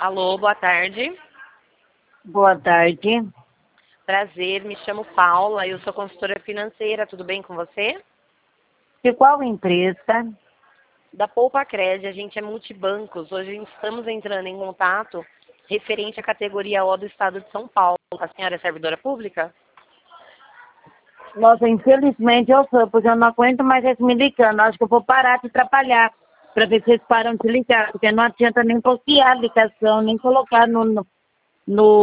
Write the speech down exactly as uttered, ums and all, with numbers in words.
Alô, boa tarde. Boa tarde. Prazer, me chamo Paula, eu sou consultora financeira, tudo bem com você? De qual empresa? Da Poupa Cred, a gente é multibancos. Hoje estamos entrando em contato referente à categoria O do Estado de São Paulo. A senhora é servidora pública? Nossa, infelizmente eu sou, porque eu não aguento mais eles me ligando. Acho que eu vou parar de trabalhar para ver se eles param de ligar, porque não adianta nem bloquear a ligação, nem colocar no, no, no